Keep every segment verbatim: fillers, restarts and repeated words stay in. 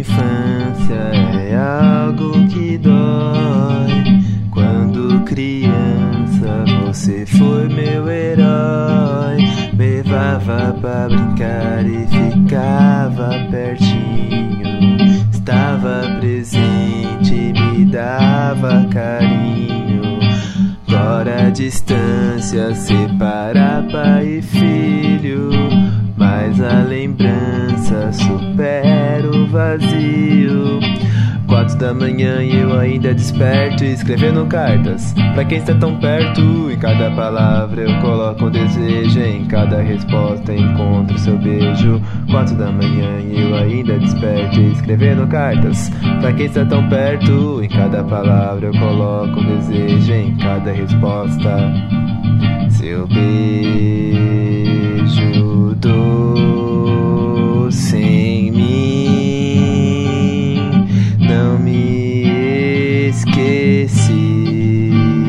infância é algo que dói. Quando criança você foi meu herói. Levava pra brincar e ficava pertinho. Estava presente, me dava carinho. Agora a distância separa pai e filho, mas a lembrança supera o vazio. Quatro da manhã e eu ainda desperto, escrevendo cartas pra quem está tão perto. Em cada palavra eu coloco um desejo, em cada resposta encontro seu beijo. Quatro da manhã e eu ainda desperto, escrevendo cartas pra quem está tão perto. Em cada palavra eu coloco um desejo, em cada resposta seu beijo doce em mim. Não me esqueci.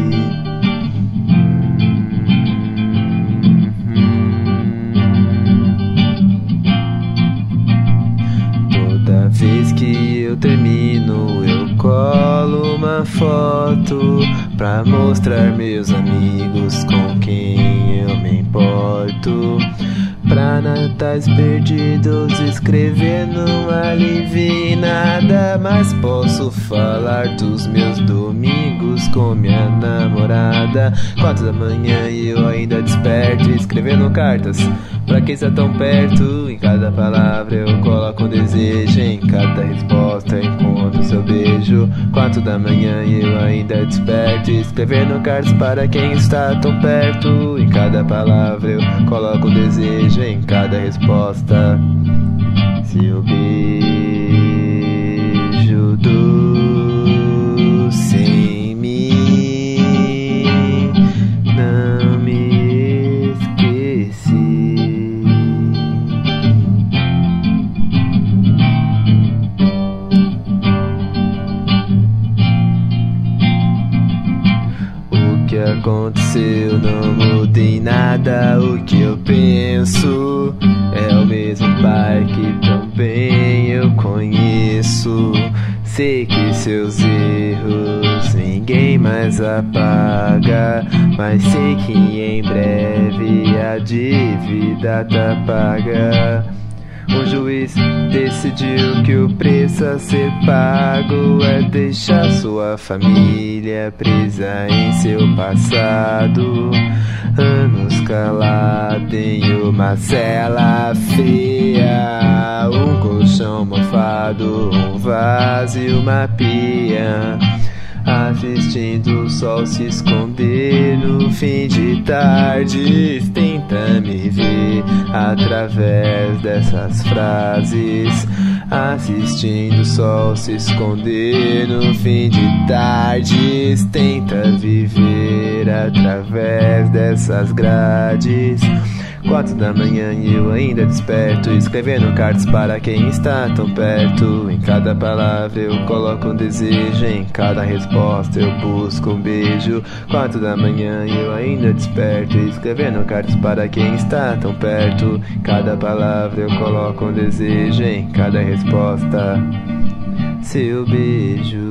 Toda vez que eu termino, eu colo uma foto pra mostrar meus amigos com quem eu me importo. Pra natais perdidos escrever não alivia nada, mas posso falar dos meus domingos com minha namorada. Quatro da manhã e eu ainda desperto, escrevendo cartas pra quem está tão perto. Em cada palavra eu coloco um desejo, em cada resposta encontro seu beijo. Quatro da manhã e eu ainda desperto, escrevendo cartas para quem está tão perto. Em cada palavra eu coloco um desejo, em cada resposta seu beijo doce em mim. Não me esqueci. O que aconteceu não muda em nada. O que eu penso é o mesmo pai que também eu conheço. Sei que seus erros ninguém mais apaga, mas sei que em breve a dívida tá paga. O juiz decidiu que o preço a ser pago é deixar sua família presa em seu passado. Anos calado em uma cela fria, um colchão mofado, um vaso e uma pia. Assistindo o sol se esconder no fim de tarde. Tenta me ver através dessas frases. Assistindo o sol se esconder no fim de tardes. Tenta viver através dessas grades. Quatro da manhã e eu ainda desperto, escrevendo cartas para quem está tão perto. Em cada palavra eu coloco um desejo, em cada resposta eu busco um beijo. Quatro da manhã e eu ainda desperto, escrevendo cartas para quem está tão perto. Em cada palavra eu coloco um desejo, em cada resposta seu beijo.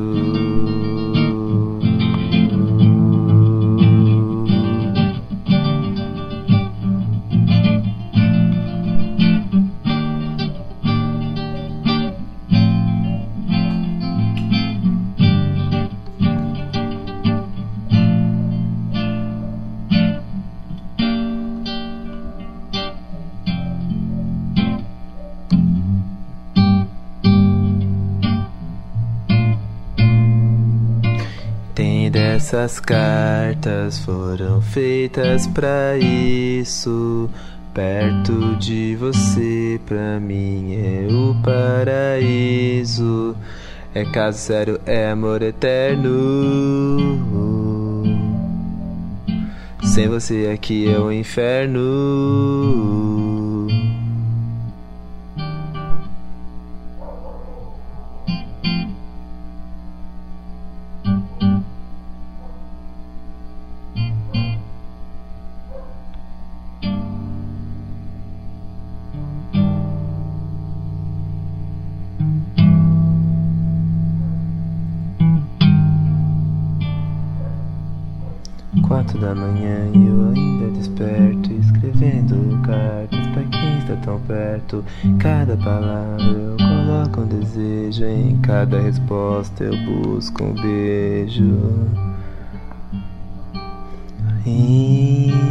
Dessas cartas foram feitas pra isso. Perto de você, pra mim é o paraíso. É caso sério, é amor eterno. Sem você aqui é o inferno. quatro da manhã e eu ainda desperto, escrevendo cartas pra quem está tão perto. Cada palavra eu coloco um desejo, em cada resposta eu busco um beijo. E